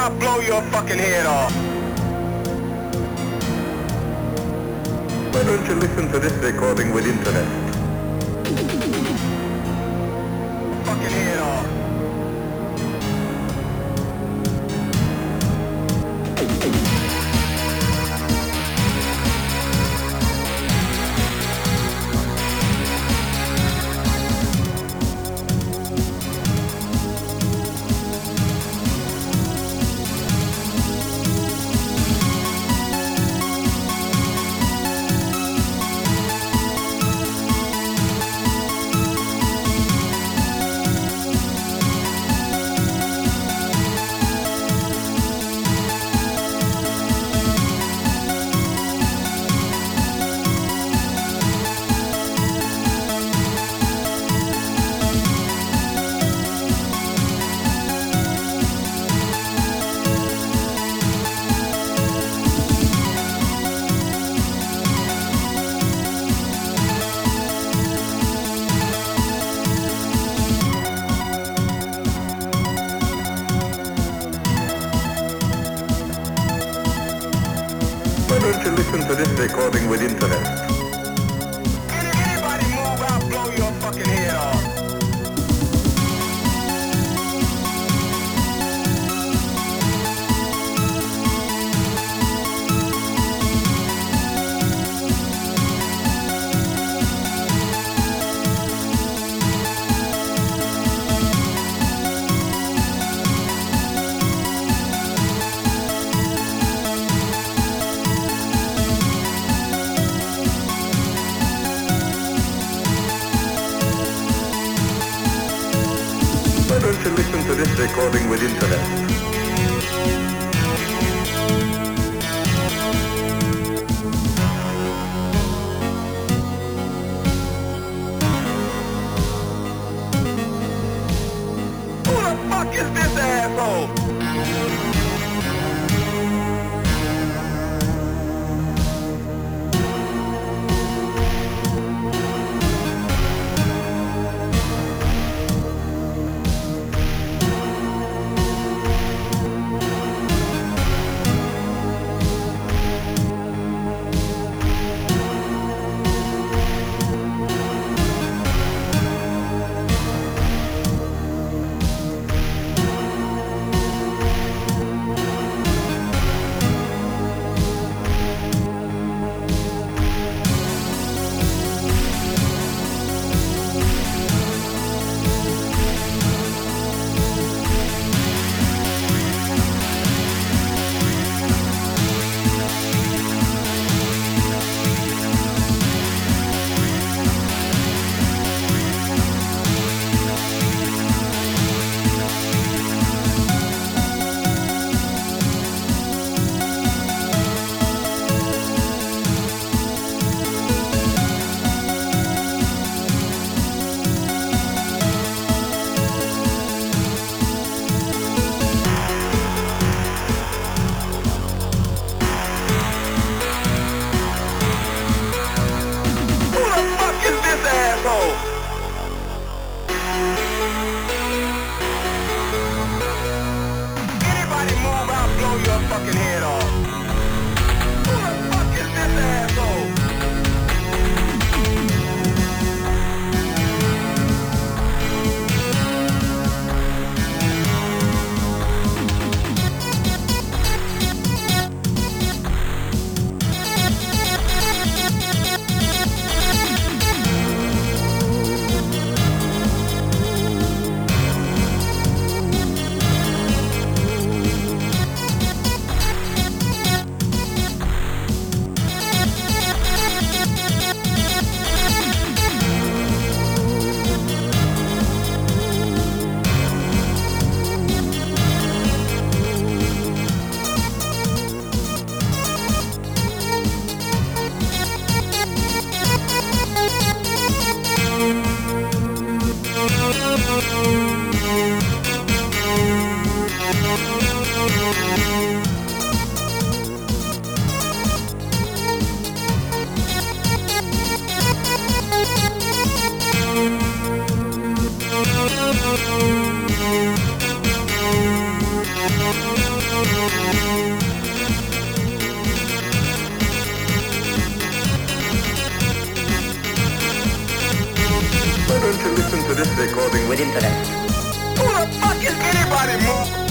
I'll blow your fucking head off. Why don't you listen to this recording with interest? Fucking head off. Why don't you listen to this recording with interest? Anybody move, I'll blow your fucking head off. Why don't you listen to this recording with interest? Who the fuck is this asshole? Anybody move, I'll blow your fucking head off. Who the fuck is this asshole? Why don't you listen to this recording with internet. Who the fuck is anybody, move?